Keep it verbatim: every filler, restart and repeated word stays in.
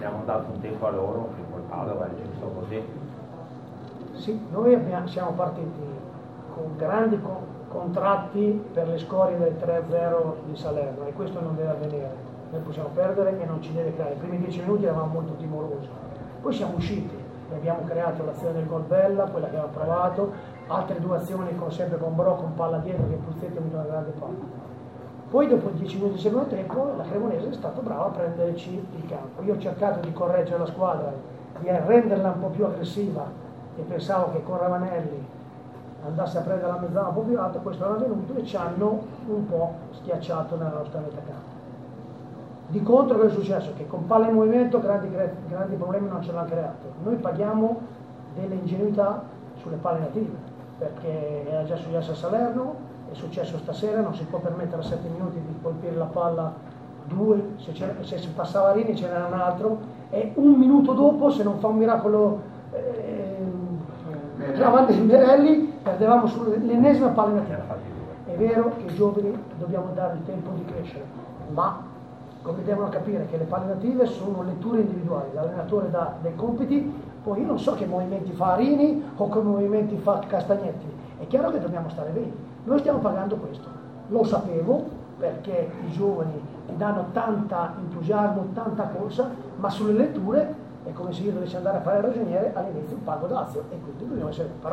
abbiamo dato un tempo a loro che col Padova è giusto così. Sì, noi abbiamo, siamo partiti con grandi co- contratti per le scorie del tre a zero di Salerno e questo non deve avvenire. Noi possiamo perdere e non ci deve creare. I primi dieci minuti eravamo molto timorosi, poi siamo usciti e abbiamo creato l'azione del gol bella, quella che aveva provato, altre due azioni con, sempre con Bro, con palla dietro che Puzzetti ha avuto una grande palla. Poi dopo dieci minuti di secondo tempo la Cremonese è stata brava a prenderci il campo. Io ho cercato di correggere la squadra, di renderla un po' più aggressiva e pensavo che con Ravanelli andasse a prendere la mezzana un po' più alta, questo era avvenuto e ci hanno un po' schiacciato nella nostra metà campo. Di contro che è successo? Che con palla in movimento grandi, grandi problemi non ce l'hanno creato. Noi paghiamo delle ingenuità sulle palle native, perché era già successo a Salerno, è successo stasera, non si può permettere a sette minuti di colpire la palla due, se, se si passava Rini ce n'era un altro, e un minuto dopo, se non fa un miracolo eh, Merelli, perdevamo sull'ennesima palla nativa. È vero che i giovani dobbiamo dare il tempo di crescere, ma come devono capire che le palle native sono letture individuali, l'allenatore dà dei compiti, poi io non so che movimenti fa Arini o che movimenti fa Castagnetti, è chiaro che dobbiamo stare bene, noi stiamo pagando questo, lo sapevo perché i giovani ti danno tanta entusiasmo, tanta corsa, ma sulle letture è come se io dovessi andare a fare il ragioniere all'inizio pago dazio e quindi dobbiamo essere